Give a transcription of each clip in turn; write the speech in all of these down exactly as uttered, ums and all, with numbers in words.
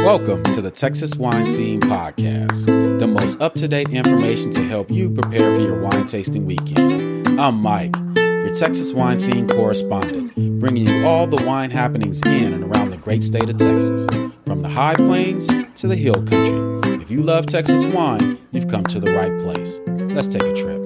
Welcome to the Texas Wine Scene Podcast, the most up-to-date information to help you prepare for your wine tasting weekend. I'm Mike, your Texas Wine Scene correspondent, bringing you all the wine happenings in and around the great state of Texas, from the high plains to the hill country. If you love Texas wine, you've come to the right place. Let's take a trip.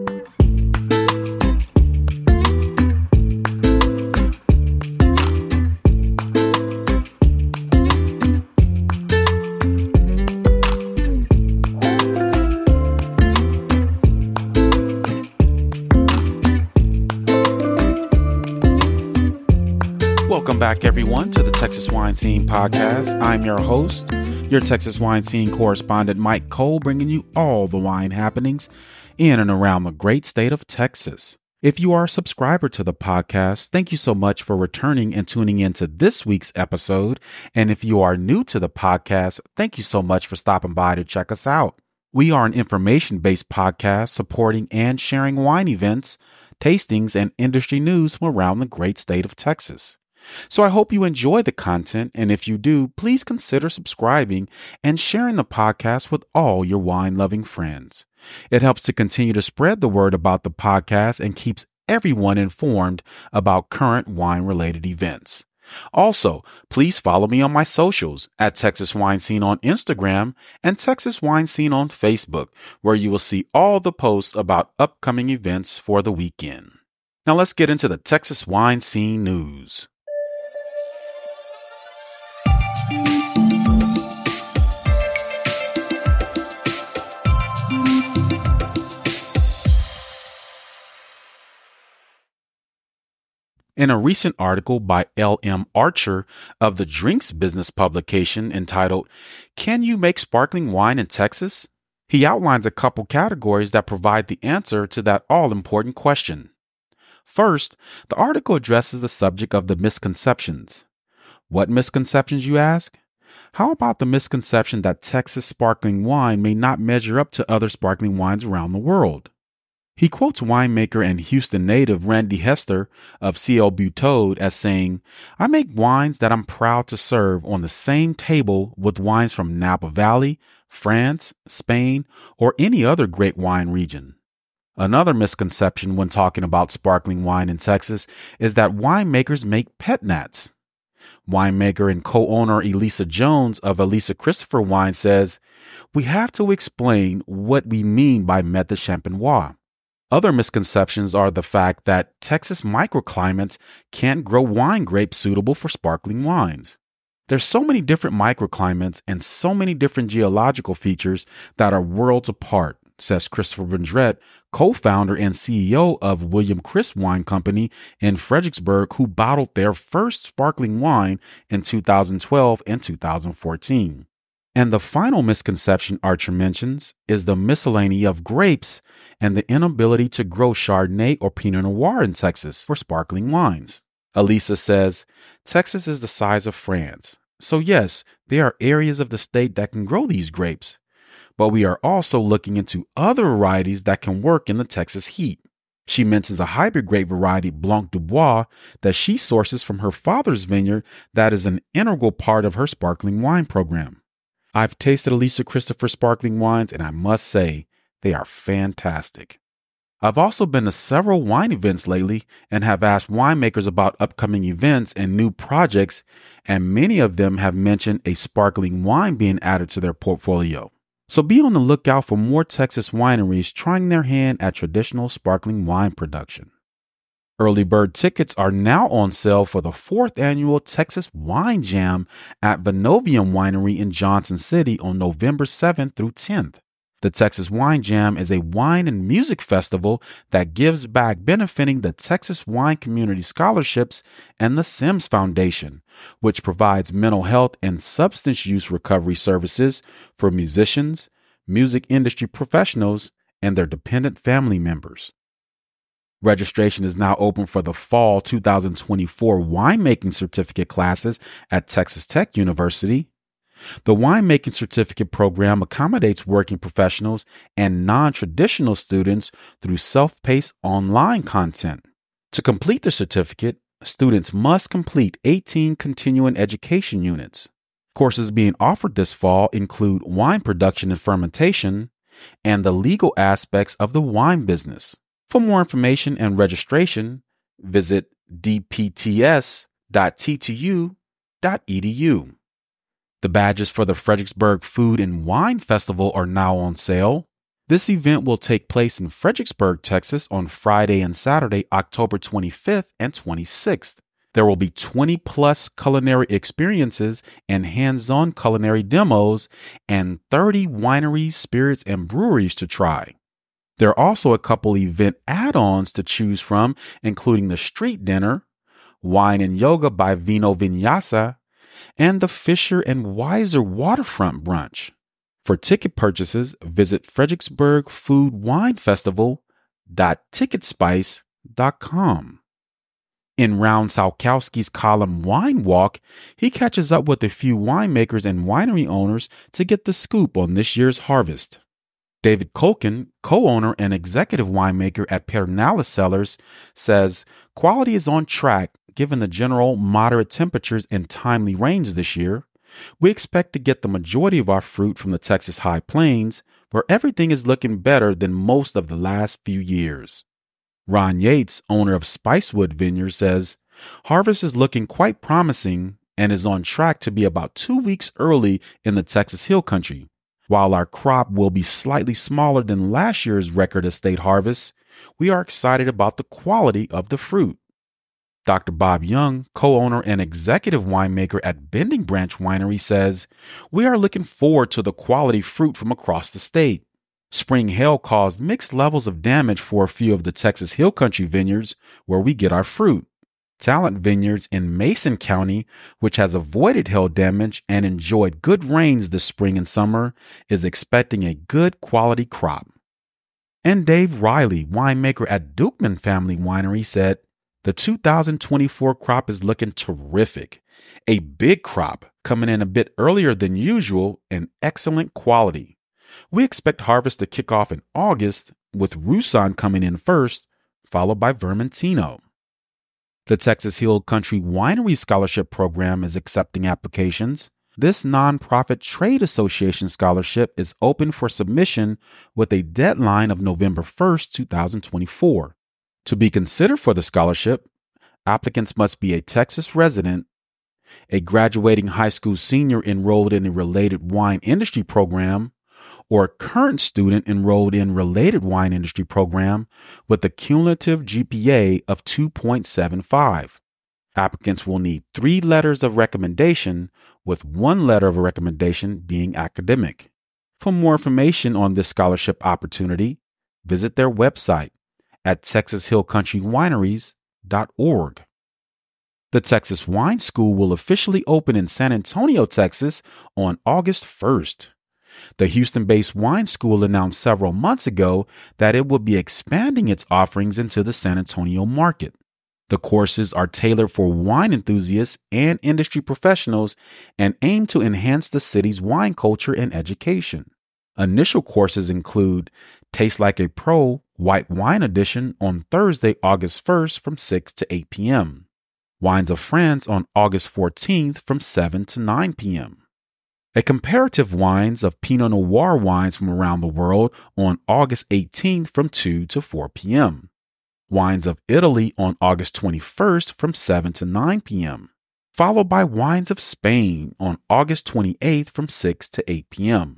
Welcome back, everyone, to the Texas Wine Scene Podcast. I'm your host, your Texas Wine Scene correspondent, Mike Cole, bringing you all the wine happenings in and around the great state of Texas. If you are a subscriber to the podcast, thank you so much for returning and tuning into this week's episode. And if you are new to the podcast, thank you so much for stopping by to check us out. We are an information-based podcast supporting and sharing wine events, tastings, and industry news from around the great state of Texas. So I hope you enjoy the content, and if you do, please consider subscribing and sharing the podcast with all your wine-loving friends. It helps to continue to spread the word about the podcast and keeps everyone informed about current wine-related events. Also, please follow me on my socials at Texas Wine Scene on Instagram and Texas Wine Scene on Facebook, where you will see all the posts about upcoming events for the weekend. Now let's get into the Texas Wine Scene news. In a recent article by L M Archer of the Drinks Business publication entitled, "Can You Make Sparkling Wine in Texas?" he outlines a couple categories that provide the answer to that all-important question. First, the article addresses the subject of the misconceptions. What misconceptions, you ask? How about the misconception that Texas sparkling wine may not measure up to other sparkling wines around the world? He quotes winemaker and Houston native Randy Hester of C L Butode as saying, "I make wines that I'm proud to serve on the same table with wines from Napa Valley, France, Spain, or any other great wine region." Another misconception when talking about sparkling wine in Texas is that winemakers make pet nats. Winemaker and co-owner Elisa Jones of Elisa Christopher Wine says, "We have to explain what we mean by method champenois." Other misconceptions are the fact that Texas microclimates can't grow wine grapes suitable for sparkling wines. There's so many different microclimates and so many different geological features that are worlds apart, says Christopher Vendrette, co-founder and C E O of William Chris Wine Company in Fredericksburg, who bottled their first sparkling wine in two thousand twelve and two thousand fourteen. And the final misconception Archer mentions is the miscellany of grapes and the inability to grow Chardonnay or Pinot Noir in Texas for sparkling wines. Elisa says, "Texas is the size of France. So yes, there are areas of the state that can grow these grapes. But we are also looking into other varieties that can work in the Texas heat." She mentions a hybrid grape variety, Blanc du Bois, that she sources from her father's vineyard that is an integral part of her sparkling wine program. I've tasted Elisa Christopher sparkling wines, and I must say, they are fantastic. I've also been to several wine events lately and have asked winemakers about upcoming events and new projects, and many of them have mentioned a sparkling wine being added to their portfolio. So be on the lookout for more Texas wineries trying their hand at traditional sparkling wine production. Early bird tickets are now on sale for the fourth annual Texas Wine Jam at Vinovium Winery in Johnson City on November seventh through tenth. The Texas Wine Jam is a wine and music festival that gives back, benefiting the Texas Wine Community Scholarships and the Sims Foundation, which provides mental health and substance use recovery services for musicians, music industry professionals, and their dependent family members. Registration is now open for the fall two thousand twenty-four winemaking certificate classes at Texas Tech University. The winemaking certificate program accommodates working professionals and non-traditional students through self-paced online content. To complete the certificate, students must complete eighteen continuing education units. Courses being offered this fall include wine production and fermentation and the legal aspects of the wine business. For more information and registration, visit d p t s dot t t u dot e d u. The badges for the Fredericksburg Food and Wine Festival are now on sale. This event will take place in Fredericksburg, Texas on Friday and Saturday, October twenty-fifth and twenty-sixth. There will be twenty plus culinary experiences and hands-on culinary demos and thirty wineries, spirits, and breweries to try. There are also a couple event add-ons to choose from, including the street dinner, Wine and Yoga by Vino Vinyasa, and the Fisher and Weiser Waterfront Brunch. For ticket purchases, visit Fredericksburg Food Wine Festival dot ticketspice dot com. In Round Salkowski's column Wine Walk, he catches up with a few winemakers and winery owners to get the scoop on this year's harvest. David Colkin, co-owner and executive winemaker at Pedernales Cellars, says quality is on track given the general moderate temperatures and timely rains this year. We expect to get the majority of our fruit from the Texas High Plains, where everything is looking better than most of the last few years. Ron Yates, owner of Spicewood Vineyard, says harvest is looking quite promising and is on track to be about two weeks early in the Texas Hill Country. While our crop will be slightly smaller than last year's record estate harvest, we are excited about the quality of the fruit. Doctor Bob Young, co-owner and executive winemaker at Bending Branch Winery, says, we are looking forward to the quality fruit from across the state. Spring hail caused mixed levels of damage for a few of the Texas Hill Country vineyards where we get our fruit. Talent Vineyards in Mason County, which has avoided hail damage and enjoyed good rains this spring and summer, is expecting a good quality crop. And Dave Riley, winemaker at Dukeman Family Winery, said, the two thousand twenty-four crop is looking terrific. A big crop coming in a bit earlier than usual and excellent quality. We expect harvest to kick off in August, with Roussan coming in first, followed by Vermentino. The Texas Hill Country Winery Scholarship Program is accepting applications. This nonprofit trade association scholarship is open for submission with a deadline of November first, two thousand twenty-four. To be considered for the scholarship, applicants must be a Texas resident, a graduating high school senior enrolled in a related wine industry program, or a current student enrolled in related wine industry program with a cumulative G P A of two point seven five. Applicants will need three letters of recommendation, with one letter of recommendation being academic. For more information on this scholarship opportunity, visit their website at texas hill country wineries dot org. The Texas Wine School will officially open in San Antonio, Texas on August first. The Houston-based wine school announced several months ago that it would be expanding its offerings into the San Antonio market. The courses are tailored for wine enthusiasts and industry professionals and aim to enhance the city's wine culture and education. Initial courses include Taste Like a Pro White Wine Edition on Thursday, August first from six to eight p.m. Wines of France on August fourteenth from seven to nine p.m. A comparative wines of Pinot Noir wines from around the world on August eighteenth from two to four p.m. Wines of Italy on August twenty-first from seven to nine p.m. Followed by Wines of Spain on August twenty-eighth from six to eight p.m.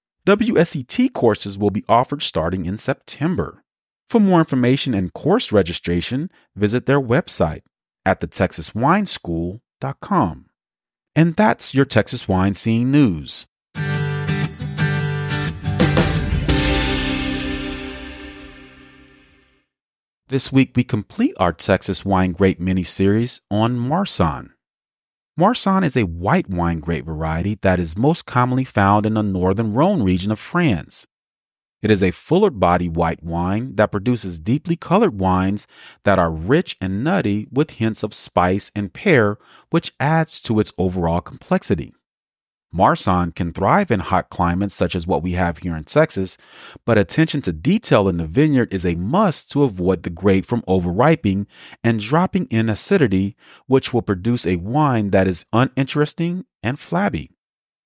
W S E T courses will be offered starting in September. For more information and course registration, visit their website at the texas wine school dot com. And that's your Texas Wine Scene News. This week, we complete our Texas Wine Grape mini-series on Marsanne. Marsanne is a white wine grape variety that is most commonly found in the northern Rhone region of France. It is a fuller body white wine that produces deeply colored wines that are rich and nutty with hints of spice and pear, which adds to its overall complexity. Marsanne can thrive in hot climates such as what we have here in Texas, but attention to detail in the vineyard is a must to avoid the grape from overripening and dropping in acidity, which will produce a wine that is uninteresting and flabby.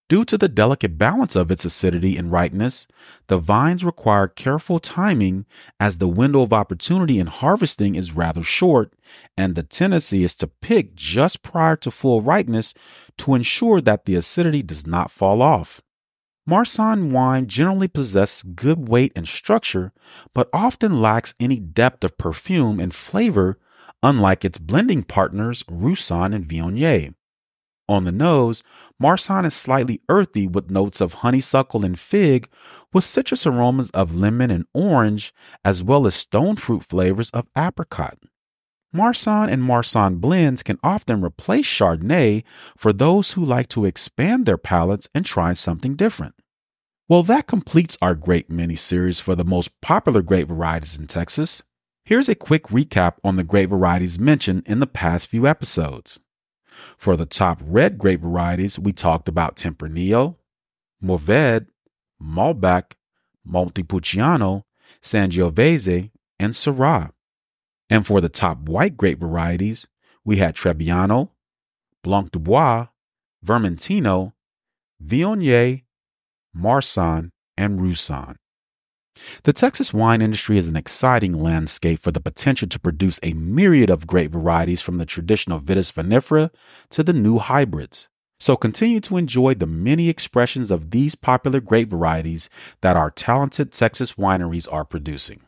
Due to the delicate balance of its acidity and ripeness, the vines require careful timing as the window of opportunity in harvesting is rather short, and the tendency is to pick just prior to full ripeness to ensure that the acidity does not fall off. Marsanne wine generally possesses good weight and structure, but often lacks any depth of perfume and flavor, unlike its blending partners Roussanne and Viognier. On the nose, Marsanne is slightly earthy with notes of honeysuckle and fig, with citrus aromas of lemon and orange, as well as stone fruit flavors of apricot. Marsanne and Marsanne blends can often replace Chardonnay for those who like to expand their palates and try something different. Well, that completes our grape mini-series for the most popular grape varieties in Texas. Here's a quick recap on the grape varieties mentioned in the past few episodes. For the top red grape varieties, we talked about Tempranillo, Mourvedre, Malbec, Montepulciano, Sangiovese, and Syrah. And for the top white grape varieties, we had Trebbiano, Blanc du Bois, Vermentino, Viognier, Marsanne, and Roussanne. The Texas wine industry is an exciting landscape for the potential to produce a myriad of grape varieties from the traditional Vitis vinifera to the new hybrids. So continue to enjoy the many expressions of these popular grape varieties that our talented Texas wineries are producing.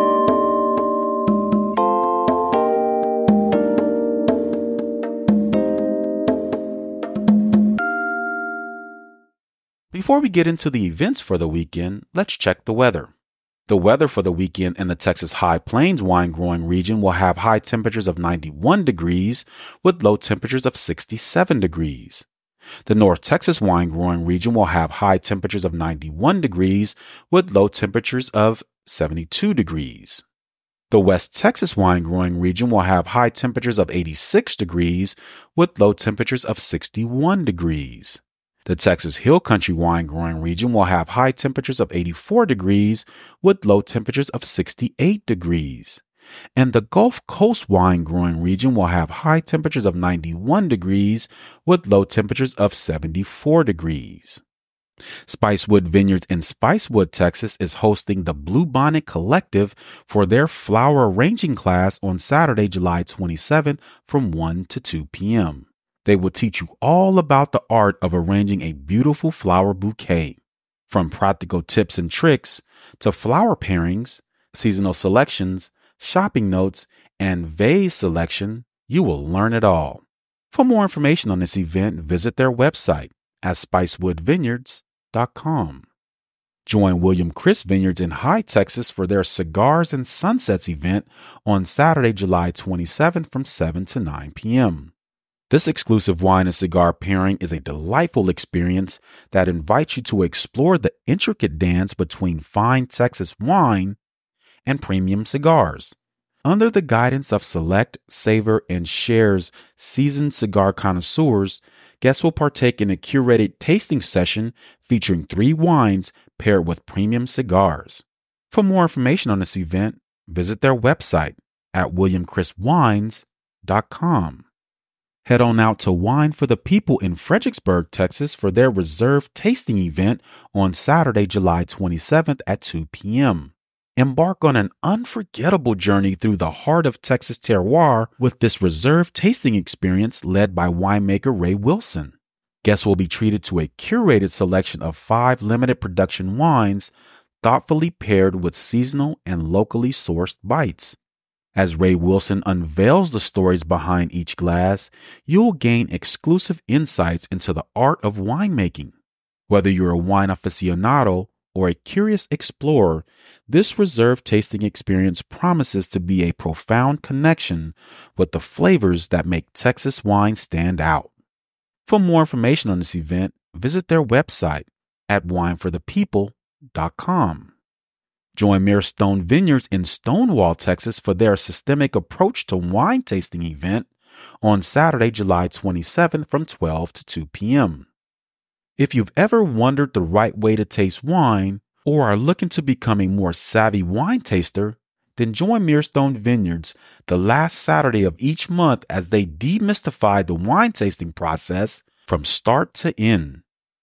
Before we get into the events for the weekend, let's check the weather. The weather for the weekend in the Texas High Plains wine growing region will have high temperatures of ninety-one degrees with low temperatures of sixty-seven degrees. The North Texas wine growing region will have high temperatures of ninety-one degrees with low temperatures of seventy-two degrees. The West Texas wine growing region will have high temperatures of eighty-six degrees with low temperatures of sixty-one degrees. The Texas Hill Country wine growing region will have high temperatures of eighty-four degrees with low temperatures of sixty-eight degrees. And the Gulf Coast wine growing region will have high temperatures of ninety-one degrees with low temperatures of seventy-four degrees. Spicewood Vineyards in Spicewood, Texas is hosting the Bluebonnet Collective for their flower arranging class on Saturday, July twenty-seventh from one to two p.m. They will teach you all about the art of arranging a beautiful flower bouquet. From practical tips and tricks to flower pairings, seasonal selections, shopping notes, and vase selection, you will learn it all. For more information on this event, visit their website at spicewood vineyards dot com. Join William Chris Vineyards in High Texas for their Cigars and Sunsets event on Saturday, July twenty-seventh from seven to nine p.m. This exclusive wine and cigar pairing is a delightful experience that invites you to explore the intricate dance between fine Texas wine and premium cigars. Under the guidance of Select, Savor, and Share's seasoned cigar connoisseurs, guests will partake in a curated tasting session featuring three wines paired with premium cigars. For more information on this event, visit their website at william chris wines dot com. Head on out to Wine for the People in Fredericksburg, Texas for their reserve tasting event on Saturday, July twenty-seventh at two p.m. Embark on an unforgettable journey through the heart of Texas terroir with this reserve tasting experience led by winemaker Ray Wilson. Guests will be treated to a curated selection of five limited production wines thoughtfully paired with seasonal and locally sourced bites. As Ray Wilson unveils the stories behind each glass, you'll gain exclusive insights into the art of winemaking. Whether you're a wine aficionado or a curious explorer, this reserve tasting experience promises to be a profound connection with the flavors that make Texas wine stand out. For more information on this event, visit their website at wine for the people dot com. Join Mirestone Vineyards in Stonewall, Texas for their Systemic Approach to Wine Tasting event on Saturday, July twenty-seventh from twelve to two p.m. If you've ever wondered the right way to taste wine or are looking to become a more savvy wine taster, then join Mirestone Vineyards the last Saturday of each month as they demystify the wine tasting process from start to end.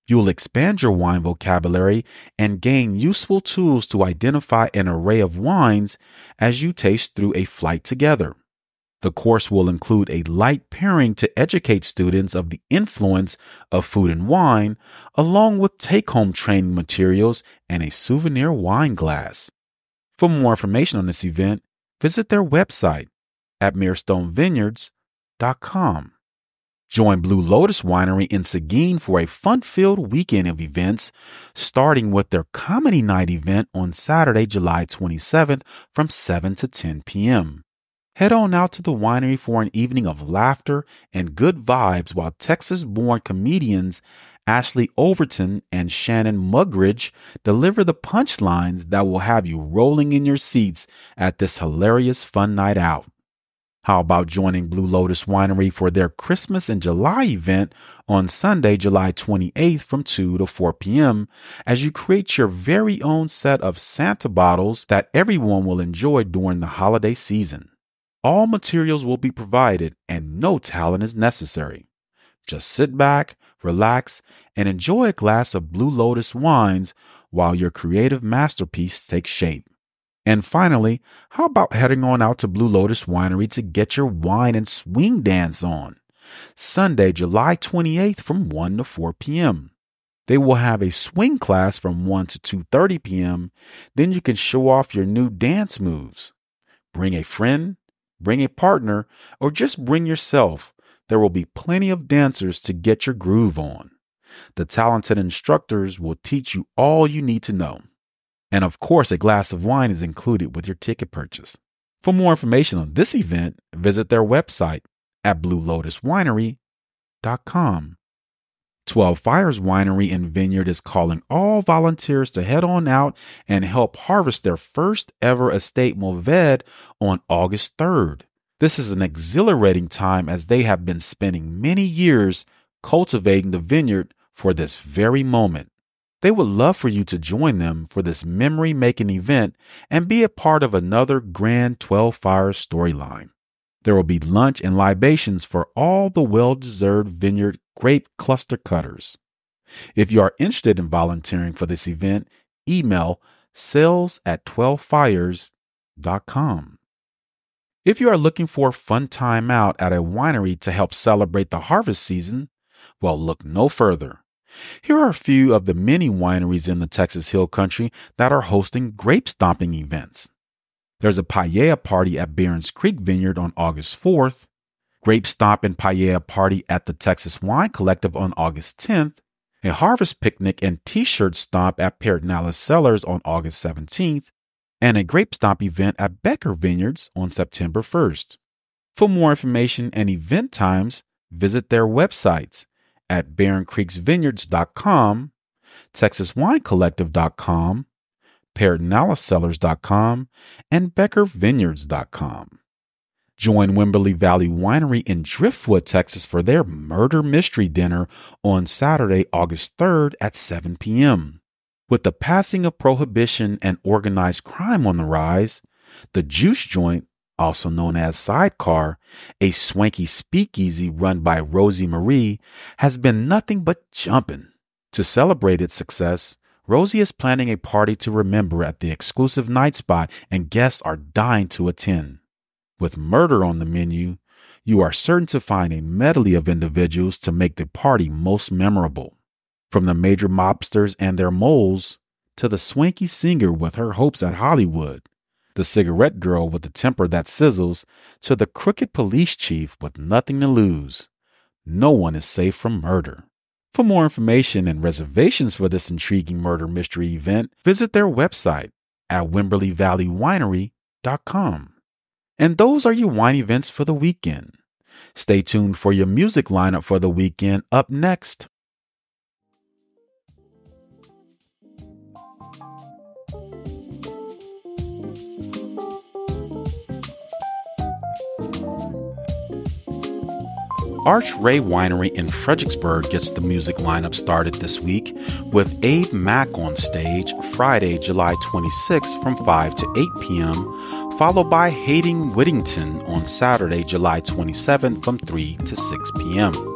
You'll expand your wine vocabulary and gain useful tools to identify an array of wines as you taste through a flight together. The course will include a light pairing to educate students of the influence of food and wine, along with take-home training materials and a souvenir wine glass. For more information on this event, visit their website at mirestone vineyards dot com. Join Blue Lotus Winery in Seguin for a fun-filled weekend of events, starting with their Comedy Night event on Saturday, July twenty-seventh from seven to ten p.m. Head on out to the winery for an evening of laughter and good vibes while Texas-born comedians Ashley Overton and Shannon Mugridge deliver the punchlines that will have you rolling in your seats at this hilarious fun night out. How about joining Blue Lotus Winery for their Christmas in July event on Sunday, July twenty-eighth from two to four p.m. as you create your very own set of Santa bottles that everyone will enjoy during the holiday season. All materials will be provided and no talent is necessary. Just sit back, relax, and enjoy a glass of Blue Lotus wines while your creative masterpiece takes shape. And finally, how about heading on out to Blue Lotus Winery to get your wine and swing dance on? Sunday, July twenty-eighth from one to four p.m. They will have a swing class from one to two thirty p.m. Then you can show off your new dance moves. Bring a friend, bring a partner, or just bring yourself. There will be plenty of dancers to get your groove on. The talented instructors will teach you all you need to know. And of course, a glass of wine is included with your ticket purchase. For more information on this event, visit their website at blue lotus winery dot com. twelve Fires Winery and Vineyard is calling all volunteers to head on out and help harvest their first ever estate Mourvedre on August third. This is an exhilarating time as they have been spending many years cultivating the vineyard for this very moment. They would love for you to join them for this memory-making event and be a part of another grand twelve Fires storyline. There will be lunch and libations for all the well-deserved vineyard grape cluster cutters. If you are interested in volunteering for this event, email sales at twelve fires dot com. If you are looking for a fun time out at a winery to help celebrate the harvest season, well, look no further. Here are a few of the many wineries in the Texas Hill Country that are hosting grape stomping events. There's a paella party at Barron's Creek Vineyard on August fourth, Grape Stomp and Paella Party at the Texas Wine Collective on August tenth, a harvest picnic and t-shirt stomp at Pertinalis Cellars on August seventeenth, and a Grape Stomp event at Becker Vineyards on September first. For more information and event times, visit their websites at barron creeks vineyards dot com, texas wine collective dot com, pertinalis cellars dot com, and becker vineyards dot com. Join Wimberley Valley Winery in Driftwood, Texas for their Murder Mystery Dinner on Saturday, August third at seven p.m. With the passing of prohibition and organized crime on the rise, the Juice Joint, also known as Sidecar, a swanky speakeasy run by Rosie Marie, has been nothing but jumping. To celebrate its success, Rosie is planning a party to remember at the exclusive night spot, and guests are dying to attend. With murder on the menu, you are certain to find a medley of individuals to make the party most memorable. From the major mobsters and their moles, to the swanky singer with her hopes at Hollywood, the cigarette girl with the temper that sizzles, to the crooked police chief with nothing to lose. No one is safe from murder. For more information and reservations for this intriguing murder mystery event, visit their website at wimberley valley winery dot com. And those are your wine events for the weekend. Stay tuned for your music lineup for the weekend up next. Arch Ray Winery in Fredericksburg gets the music lineup started this week with Abe Mack on stage Friday, July twenty-sixth from five to eight p.m., followed by Hayden Whittington on Saturday, July twenty-seventh from three to six p.m.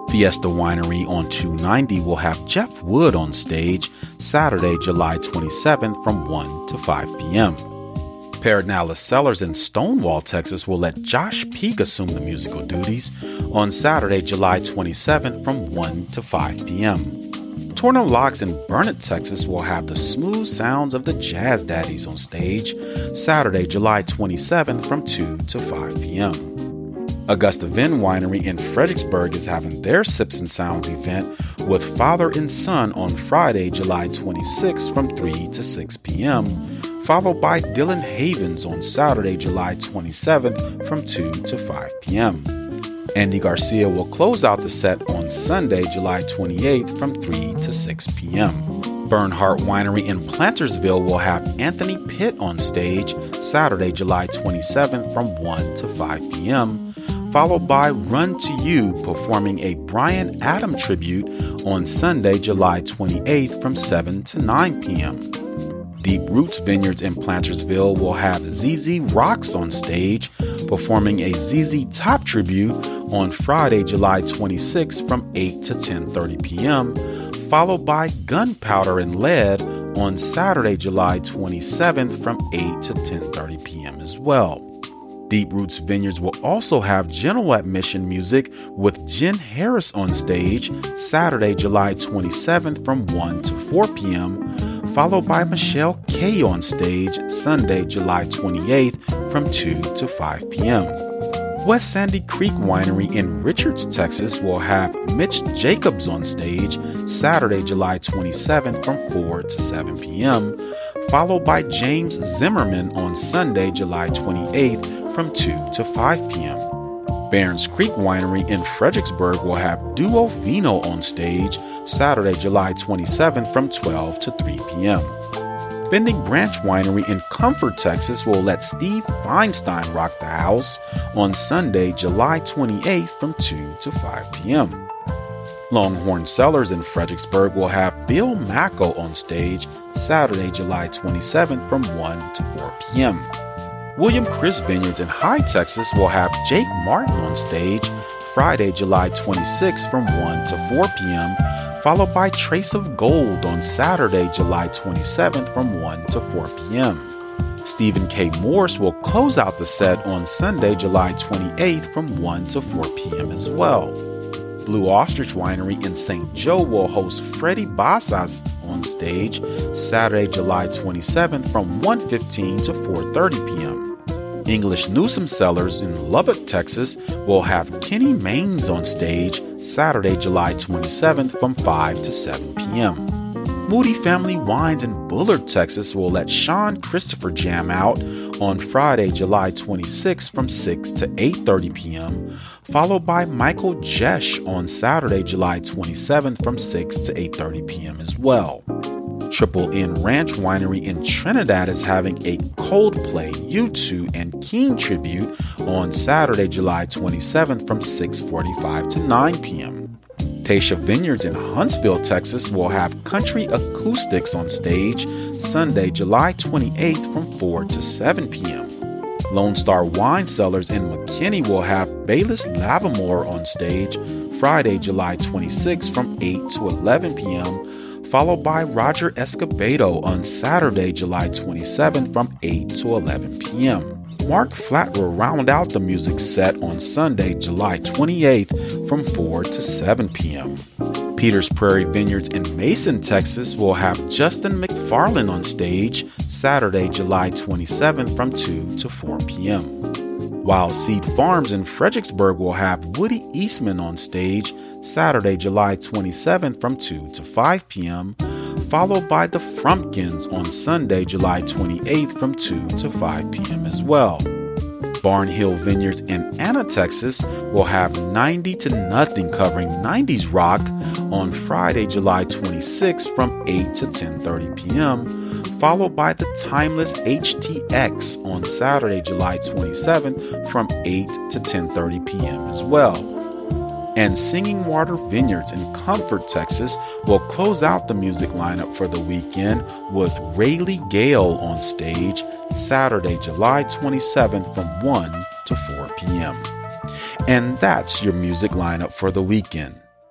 Fiesta Winery on two ninety will have Jeff Wood on stage Saturday, July twenty-seventh from one to five p.m. Pedernales Cellars in Stonewall, Texas will let Josh Peak assume the musical duties on Saturday, July twenty-seventh from one to five p.m. Torno Locks in Burnett, Texas will have the smooth sounds of the Jazz Daddies on stage Saturday, July twenty-seventh from two to five p.m. Augusta Vin Winery in Fredericksburg is having their Sips and Sounds event with Father and Son on Friday, July twenty-sixth from three to six p.m., followed by Dylan Havens on Saturday, July twenty-seventh from two to five p.m. Andy Garcia will close out the set on Sunday, July twenty-eighth from three to six p.m. Bernhardt Winery in Plantersville will have Anthony Pitt on stage Saturday, July twenty-seventh from one to five p.m., followed by Run to You performing a Bryan Adam tribute on Sunday, July twenty-eighth from seven to nine p.m. Deep Roots Vineyards in Plantersville will have Z Z Rocks on stage performing a Z Z Top tribute on Friday, July twenty-sixth from eight to ten thirty p.m., followed by Gunpowder and Lead on Saturday, July twenty-seventh from eight to ten thirty p.m. as well. Deep Roots Vineyards will also have general admission music with Jen Harris on stage Saturday, July twenty-seventh from one to four p.m., followed by Michelle Kay on stage Sunday, July twenty-eighth from two to five p.m. West Sandy Creek Winery in Richards, Texas will have Mitch Jacobs on stage Saturday, July twenty-seventh from four to seven p.m., followed by James Zimmerman on Sunday, July twenty-eighth from two to five p.m. Barons Creek Winery in Fredericksburg will have Duo Vino on stage Saturday, July twenty-seventh from twelve to three p.m. Bending Branch Winery in Comfort, Texas will let Steve Feinstein rock the house on Sunday, July twenty-eighth from two to five p.m. Longhorn Cellars in Fredericksburg will have Bill Macko on stage Saturday, July twenty-seventh from one to four p.m. William Chris Vineyards in High Texas will have Jake Martin on stage Friday, July twenty-sixth from one to four p.m., followed by Trace of Gold on Saturday, July twenty-seventh from one to four p.m. Stephen K. Morse will close out the set on Sunday, July twenty-eighth from one to four p.m. as well. Blue Ostrich Winery in Saint Joe will host Freddie Basas on stage Saturday, July twenty-seventh from one fifteen to four thirty p.m. English Newsom Cellars in Lubbock, Texas will have Kenny Maines on stage Saturday, July twenty-seventh from five to seven p.m. Moody Family Wines in Bullard, Texas will let Sean Christopher jam out on Friday, July twenty-sixth from six to eight thirty p.m., followed by Michael Jesh on Saturday, July twenty-seventh from six to eight thirty p.m. as well. Triple N Ranch Winery in Trinidad is having a Coldplay, U two, and King tribute on Saturday, July twenty-seventh from six forty-five to nine p.m. Tasha Vineyards in Huntsville, Texas will have Country Acoustics on stage Sunday, July twenty-eighth from four to seven p.m. Lone Star Wine Cellars in McKinney will have Bayless Lavamore on stage Friday, July twenty-sixth from eight to eleven p.m., followed by Roger Escobedo on Saturday, July twenty-seventh from eight to eleven p.m. Mark Flatt will round out the music set on Sunday, July twenty-eighth from four to seven p.m. Peters Prairie Vineyards in Mason, Texas will have Justin McFarland on stage Saturday, July twenty-seventh from two to four p.m. Wild Seed Farms in Fredericksburg will have Woody Eastman on stage Saturday, July twenty-seventh from two to five p.m., followed by the Frumpkins on Sunday, July twenty-eighth from two to five p.m. as well. Barnhill Vineyards in Anna, Texas will have ninety to Nothing covering nineties rock on Friday, July twenty-sixth from eight to ten thirty p.m., followed by the Timeless H T X on Saturday, July twenty-seventh from eight to ten thirty p.m. as well. And Singing Water Vineyards in Comfort, Texas will close out the music lineup for the weekend with Rayleigh Gale on stage Saturday, July twenty-seventh from one to four p.m. And that's your music lineup for the weekend.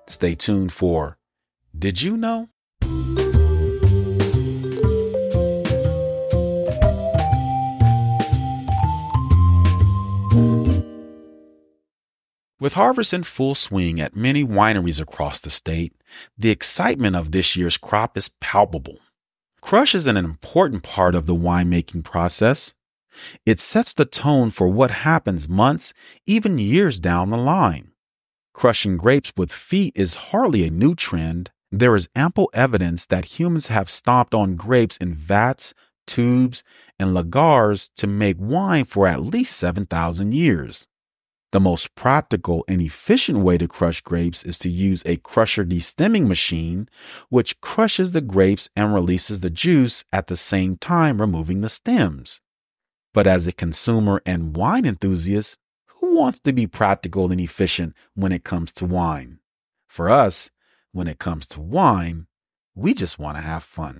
Stay tuned for Did You Know? With harvest in full swing at many wineries across the state, the excitement of this year's crop is palpable. Crush is an important part of the winemaking process. It sets the tone for what happens months, even years down the line. Crushing grapes with feet is hardly a new trend. There is ample evidence that humans have stomped on grapes in vats, tubes, and lagars to make wine for at least seven thousand years. The most practical and efficient way to crush grapes is to use a crusher destemming machine, which crushes the grapes and releases the juice at the same time removing the stems. But as a consumer and wine enthusiast, who wants to be practical and efficient when it comes to wine? For us, when it comes to wine, we just want to have fun.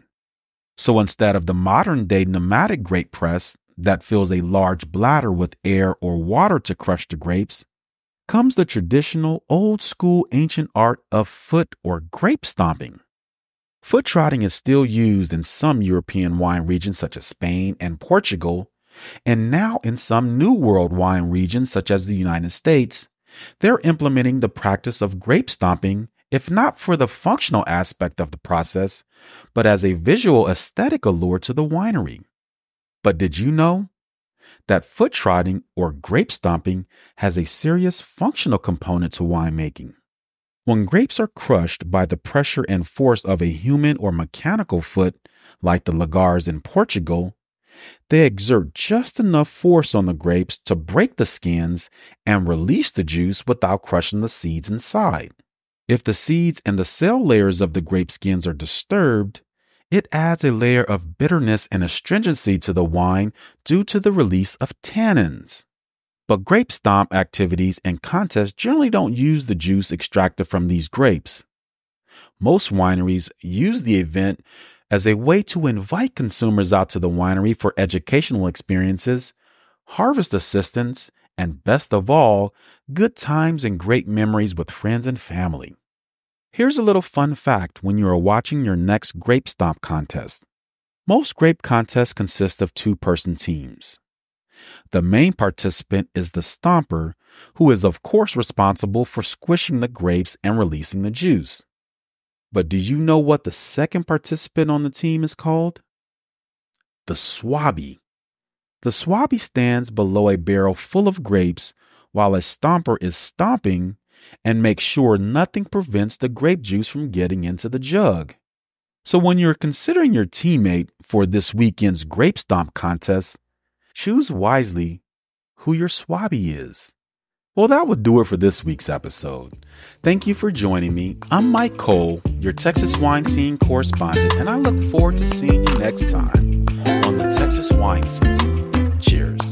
So instead of the modern-day pneumatic grape press that fills a large bladder with air or water to crush the grapes, comes the traditional, old-school ancient art of foot or grape stomping. Foot trotting is still used in some European wine regions such as Spain and Portugal, and now in some New World wine regions such as the United States, they're implementing the practice of grape stomping, if not for the functional aspect of the process, but as a visual aesthetic allure to the winery. But did you know that foot trotting or grape stomping has a serious functional component to winemaking? When grapes are crushed by the pressure and force of a human or mechanical foot, like the lagars in Portugal, they exert just enough force on the grapes to break the skins and release the juice without crushing the seeds inside. If the seeds and the cell layers of the grape skins are disturbed, it adds a layer of bitterness and astringency to the wine due to the release of tannins. But grape stomp activities and contests generally don't use the juice extracted from these grapes. Most wineries use the event as a way to invite consumers out to the winery for educational experiences, harvest assistance, and best of all, good times and great memories with friends and family. Here's a little fun fact when you are watching your next grape stomp contest. Most grape contests consist of two-person teams. The main participant is the stomper, who is of course responsible for squishing the grapes and releasing the juice. But do you know what the second participant on the team is called? The swabby. The swabby stands below a barrel full of grapes while a stomper is stomping and makes sure nothing prevents the grape juice from getting into the jug. So when you're considering your teammate for this weekend's grape stomp contest, choose wisely who your swabby is. Well, that would do it for this week's episode. Thank you for joining me. I'm Mike Cole, your Texas wine scene correspondent, and I look forward to seeing you next time on the Texas Wine Scene. Cheers.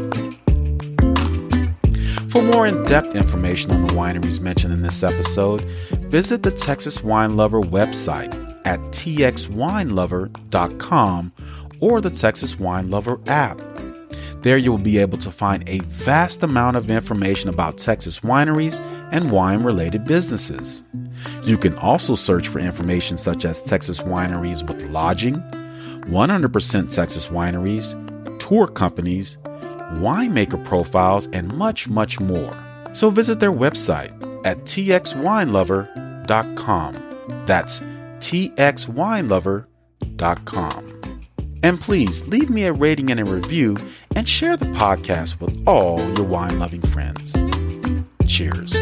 For more in-depth information on the wineries mentioned in this episode, visit the Texas Wine Lover website at t x wine lover dot com or the Texas Wine Lover app. There you will be able to find a vast amount of information about Texas wineries and wine-related businesses. You can also search for information such as Texas wineries with lodging, one hundred percent Texas wineries, tour companies, winemaker profiles, and much, much more. So visit their website at t x wine lover dot com. That's t x wine lover dot com. And please leave me a rating and a review and share the podcast with all your wine-loving friends. Cheers.